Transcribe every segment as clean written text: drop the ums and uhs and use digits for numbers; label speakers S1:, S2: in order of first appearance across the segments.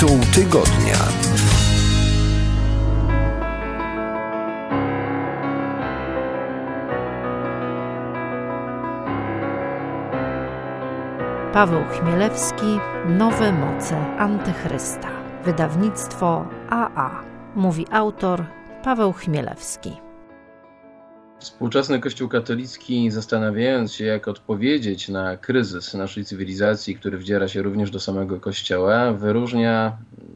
S1: Tytuł tygodnia.
S2: Paweł Chmielewski, Nowe moce Antychrysta. Wydawnictwo AA. Mówi autor Paweł Chmielewski.
S3: Współczesny Kościół katolicki, zastanawiając się, jak odpowiedzieć na kryzys naszej cywilizacji, który wdziera się również do samego Kościoła, wyróżnia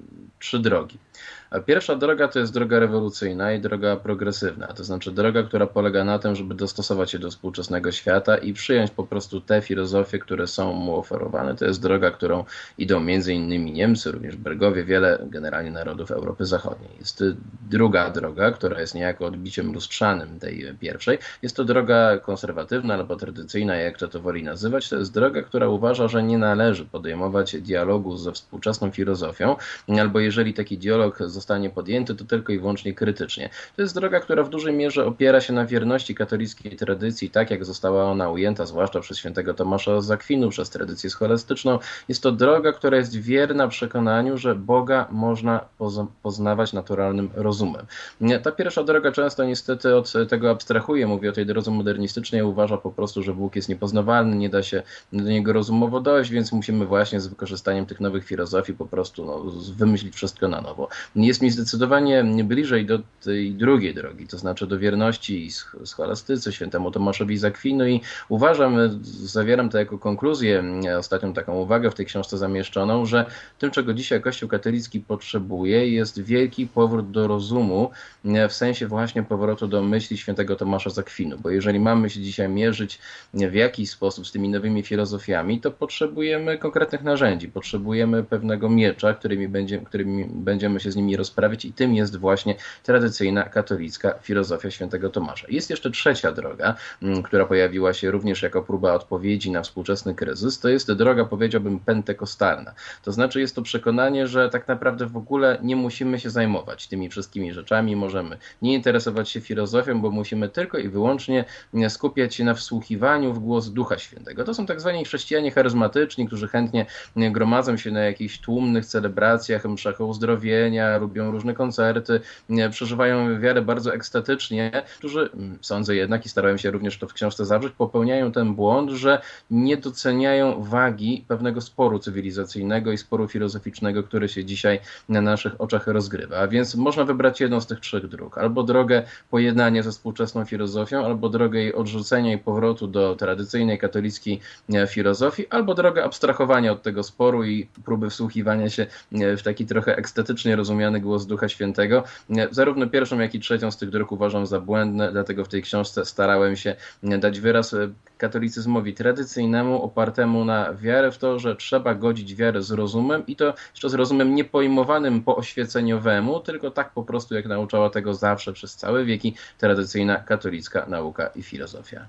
S3: 3 drogi. A pierwsza droga to jest droga rewolucyjna i droga progresywna, to znaczy droga, która polega na tym, żeby dostosować się do współczesnego świata i przyjąć po prostu te filozofie, które są mu oferowane. To jest droga, którą idą m.in. Niemcy, również Bergowie, wiele generalnie narodów Europy Zachodniej. Jest druga droga, która jest niejako odbiciem lustrzanym tej pierwszej. Jest to droga konserwatywna albo tradycyjna, jak to woli nazywać. To jest droga, która uważa, że nie należy podejmować dialogu ze współczesną filozofią, albo jeżeli taki dialog zostanie podjęty, to tylko i wyłącznie krytycznie. To jest droga, która w dużej mierze opiera się na wierności katolickiej tradycji, tak jak została ona ujęta, zwłaszcza przez świętego Tomasza z Akwinu, przez tradycję scholastyczną. Jest to droga, która jest wierna przekonaniu, że Boga można poznawać naturalnym rozumem. Ta pierwsza droga często niestety od tego abstrahuje, mówi o tej drodze modernistycznej, uważa po prostu, że Bóg jest niepoznawalny, nie da się do niego rozumowo dojść, więc musimy właśnie z wykorzystaniem tych nowych filozofii po prostu wymyślić wszystko na nowo. Jest mi zdecydowanie bliżej do tej drugiej drogi, to znaczy do wierności scholastyce, świętemu Tomaszowi z Akwinu i uważam, zawieram to jako konkluzję, ostatnią taką uwagę w tej książce zamieszczoną, że tym, czego dzisiaj Kościół katolicki potrzebuje, jest wielki powrót do rozumu, w sensie właśnie powrotu do myśli świętego Tomasza z Akwinu, bo jeżeli mamy się dzisiaj mierzyć w jakiś sposób z tymi nowymi filozofiami, to potrzebujemy konkretnych narzędzi, potrzebujemy pewnego miecza, którymi będziemy się z nimi rozprawić i tym jest właśnie tradycyjna katolicka filozofia świętego Tomasza. Jest jeszcze trzecia droga, która pojawiła się również jako próba odpowiedzi na współczesny kryzys. To jest droga, powiedziałbym, pentekostalna. To znaczy jest to przekonanie, że tak naprawdę w ogóle nie musimy się zajmować tymi wszystkimi rzeczami, możemy nie interesować się filozofią, bo musimy tylko i wyłącznie skupiać się na wsłuchiwaniu w głos Ducha Świętego. To są tak zwani chrześcijanie charyzmatyczni, którzy chętnie gromadzą się na jakichś tłumnych celebracjach, mszach o uzdrowienia, lubią różne koncerty, przeżywają wiarę bardzo ekstatycznie, którzy, sądzę jednak i starałem się również to w książce zawrzeć, popełniają ten błąd, że nie doceniają wagi pewnego sporu cywilizacyjnego i sporu filozoficznego, który się dzisiaj na naszych oczach rozgrywa. A więc można wybrać jedną z tych 3 dróg. Albo drogę pojednania ze współczesną filozofią, albo drogę jej odrzucenia i powrotu do tradycyjnej katolickiej filozofii, albo drogę abstrahowania od tego sporu i próby wsłuchiwania się w taki trochę ekstatycznie rozumiany głos Ducha Świętego. Zarówno pierwszą, jak i trzecią z tych dróg uważam za błędne, dlatego w tej książce starałem się dać wyraz katolicyzmowi tradycyjnemu, opartemu na wiarę w to, że trzeba godzić wiarę z rozumem i to jeszcze z rozumem niepojmowanym po oświeceniowemu, tylko tak po prostu, jak nauczała tego zawsze przez całe wieki tradycyjna katolicka nauka i filozofia.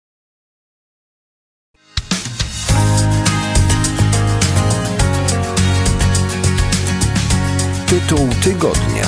S1: Tytuł tygodnia.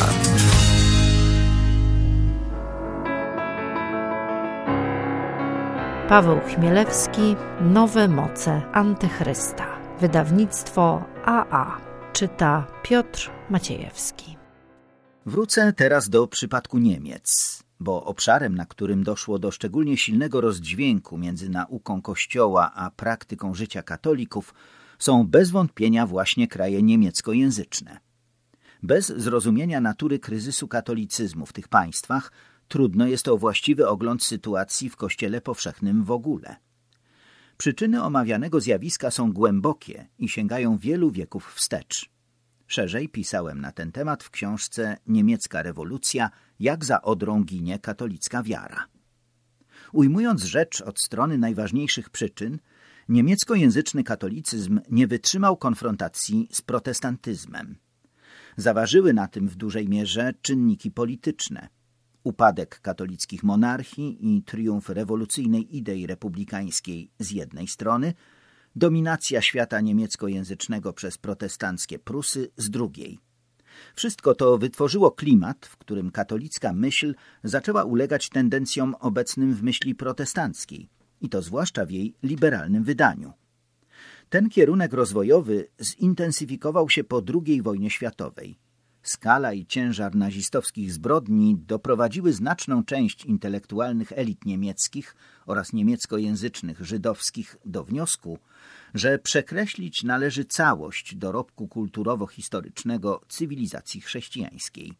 S2: Paweł Chmielewski, Nowe moce Antychrysta. Wydawnictwo AA. Czyta Piotr Maciejewski.
S4: Wrócę teraz do przypadku Niemiec, bo obszarem, na którym doszło do szczególnie silnego rozdźwięku między nauką Kościoła a praktyką życia katolików, są bez wątpienia właśnie kraje niemieckojęzyczne. Bez zrozumienia natury kryzysu katolicyzmu w tych państwach trudno jest o właściwy ogląd sytuacji w Kościele powszechnym w ogóle. Przyczyny omawianego zjawiska są głębokie i sięgają wielu wieków wstecz. Szerzej pisałem na ten temat w książce Niemiecka rewolucja – jak za Odrą ginie katolicka wiara. Ujmując rzecz od strony najważniejszych przyczyn, niemieckojęzyczny katolicyzm nie wytrzymał konfrontacji z protestantyzmem. Zaważyły na tym w dużej mierze czynniki polityczne. Upadek katolickich monarchii i triumf rewolucyjnej idei republikańskiej z jednej strony, dominacja świata niemieckojęzycznego przez protestanckie Prusy z drugiej. Wszystko to wytworzyło klimat, w którym katolicka myśl zaczęła ulegać tendencjom obecnym w myśli protestanckiej, i to zwłaszcza w jej liberalnym wydaniu. Ten kierunek rozwojowy zintensyfikował się po II wojnie światowej. Skala i ciężar nazistowskich zbrodni doprowadziły znaczną część intelektualnych elit niemieckich oraz niemieckojęzycznych żydowskich do wniosku, że przekreślić należy całość dorobku kulturowo-historycznego cywilizacji chrześcijańskiej.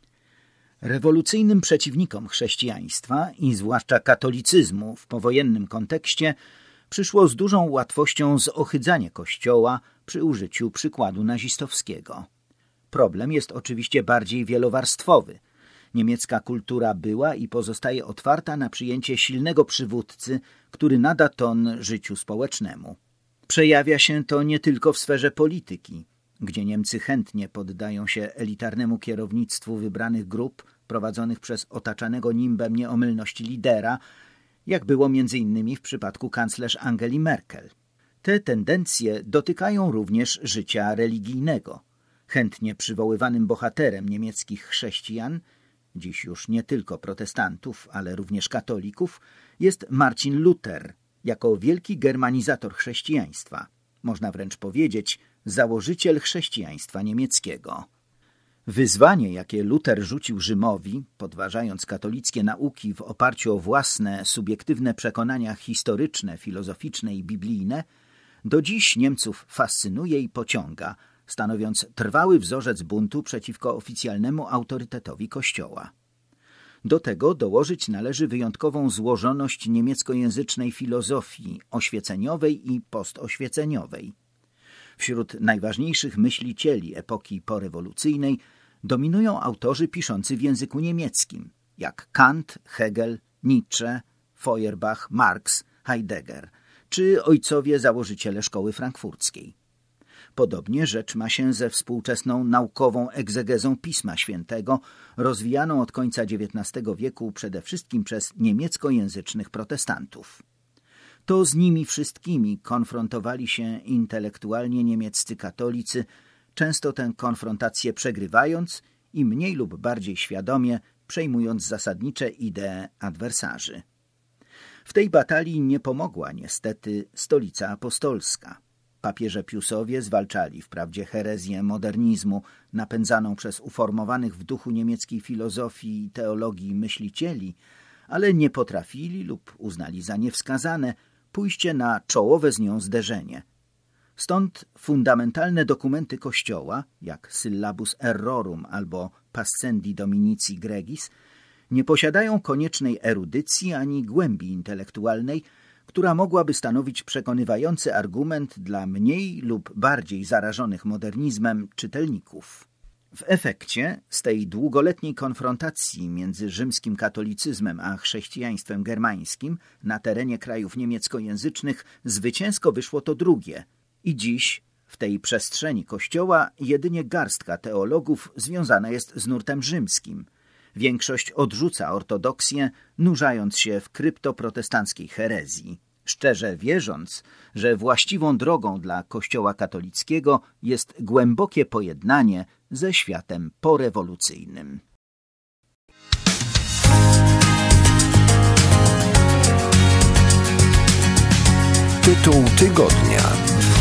S4: Rewolucyjnym przeciwnikom chrześcijaństwa i zwłaszcza katolicyzmu w powojennym kontekście przyszło z dużą łatwością zohydzanie Kościoła przy użyciu przykładu nazistowskiego. Problem jest oczywiście bardziej wielowarstwowy. Niemiecka kultura była i pozostaje otwarta na przyjęcie silnego przywódcy, który nada ton życiu społecznemu. Przejawia się to nie tylko w sferze polityki, gdzie Niemcy chętnie poddają się elitarnemu kierownictwu wybranych grup prowadzonych przez otaczanego nimbem nieomylności lidera, jak było m.in. w przypadku kanclerz Angeli Merkel. Te tendencje dotykają również życia religijnego. Chętnie przywoływanym bohaterem niemieckich chrześcijan, dziś już nie tylko protestantów, ale również katolików, jest Marcin Luther, jako wielki germanizator chrześcijaństwa. Można wręcz powiedzieć, założyciel chrześcijaństwa niemieckiego. Wyzwanie, jakie Luther rzucił Rzymowi, podważając katolickie nauki w oparciu o własne, subiektywne przekonania historyczne, filozoficzne i biblijne, do dziś Niemców fascynuje i pociąga, stanowiąc trwały wzorzec buntu przeciwko oficjalnemu autorytetowi Kościoła. Do tego dołożyć należy wyjątkową złożoność niemieckojęzycznej filozofii oświeceniowej i postoświeceniowej. Wśród najważniejszych myślicieli epoki porewolucyjnej dominują autorzy piszący w języku niemieckim, jak Kant, Hegel, Nietzsche, Feuerbach, Marx, Heidegger, czy ojcowie założyciele szkoły frankfurckiej. Podobnie rzecz ma się ze współczesną naukową egzegezą Pisma Świętego, rozwijaną od końca XIX wieku przede wszystkim przez niemieckojęzycznych protestantów. To z nimi wszystkimi konfrontowali się intelektualnie niemieccy katolicy, często tę konfrontację przegrywając i mniej lub bardziej świadomie przejmując zasadnicze idee adwersarzy. W tej batalii nie pomogła niestety Stolica Apostolska. Papieże Piusowie zwalczali wprawdzie herezję modernizmu napędzaną przez uformowanych w duchu niemieckiej filozofii i teologii myślicieli, ale nie potrafili lub uznali za niewskazane pójście na czołowe z nią zderzenie. Stąd fundamentalne dokumenty Kościoła, jak Syllabus Errorum albo Pascendi Dominici Gregis, nie posiadają koniecznej erudycji ani głębi intelektualnej, która mogłaby stanowić przekonywający argument dla mniej lub bardziej zarażonych modernizmem czytelników. W efekcie z tej długoletniej konfrontacji między rzymskim katolicyzmem a chrześcijaństwem germańskim na terenie krajów niemieckojęzycznych zwycięsko wyszło to drugie i dziś w tej przestrzeni Kościoła jedynie garstka teologów związana jest z nurtem rzymskim. Większość odrzuca ortodoksję, nurzając się w kryptoprotestanckiej herezji, szczerze wierząc, że właściwą drogą dla Kościoła katolickiego jest głębokie pojednanie ze światem porewolucyjnym.
S1: Tytuł tygodnia.